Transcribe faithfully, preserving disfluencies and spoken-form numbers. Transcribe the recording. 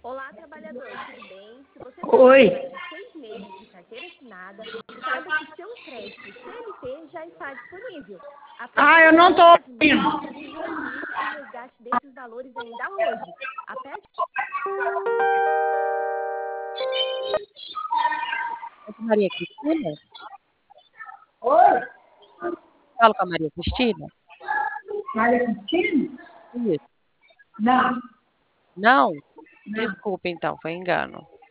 Olá, trabalhador, tudo bem? Se você Oi. tem mais de seis meses de carteira assinada, saiba que seu empréstimo C L T já está disponível. Ah, eu não tô Aproveite ouvindo. e realize o resgate desses valores ainda hoje. Aperte É com Maria Cristina? Oi, Falo com a Maria Cristina? Maria Cristina? Isso. Não, Não? não. Desculpa, então, foi engano.